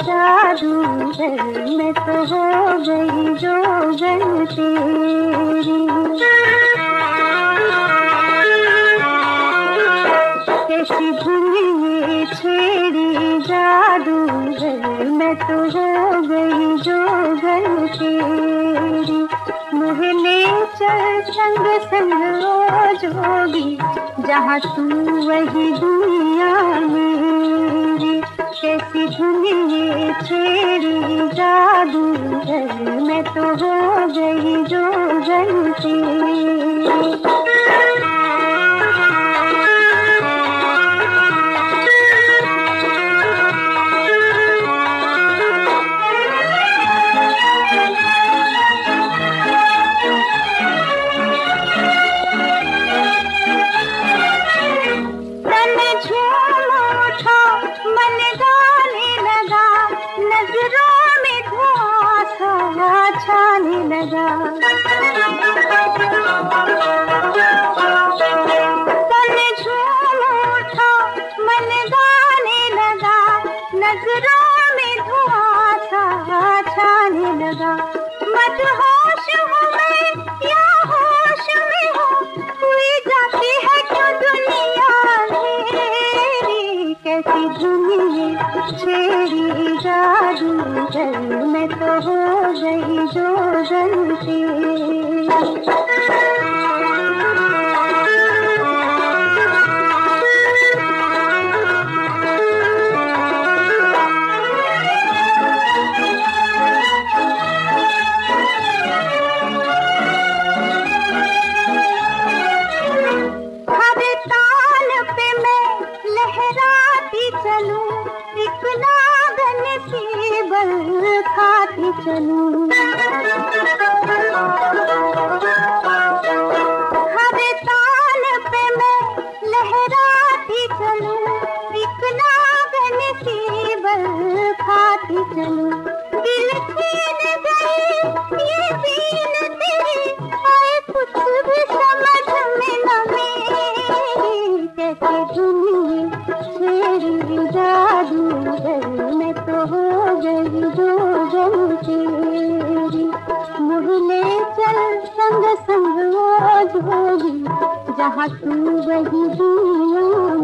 जादूगर मैं तो हो गई जोगन तेरी। कैसी धुन छेड़ी जादूगर मैं तो हो गई जोगन तेरी। मोहले चल संग संग ओ जोगी, जहाँ तू वही दुनिया मेरी। कैसी धुन छेड़ी जादूगर मैं तो हो गई जोगन तेरी। छाने लगा तन झूम उठा मन गाने लगा, नजरों में धुआं सा छाने लगा। मदहोश हूँ मैं या होश में हूँ, हुई जाती है क्यों दुनिया मेरी। कैसी दुनिया छेड़ी जादूगर मैं तो हो गई जोगन तेरी। हर ताल पे मैं लहराती चलूं, एक नागन सी बल खाती चलूं। हर ताल पे मैं लहराती चलूं, एक नागन सी बल खाती चलूं। दिल छीन गई ये बीन तेरी, आए कुछ भी समझ में न मेरी। कैसी दुनिया छेड़ी जादूगर मैं तो हो गई जोगन तेरी। मोहले चल संग संग ओ जोगी, जहाँ तू वही दुनिया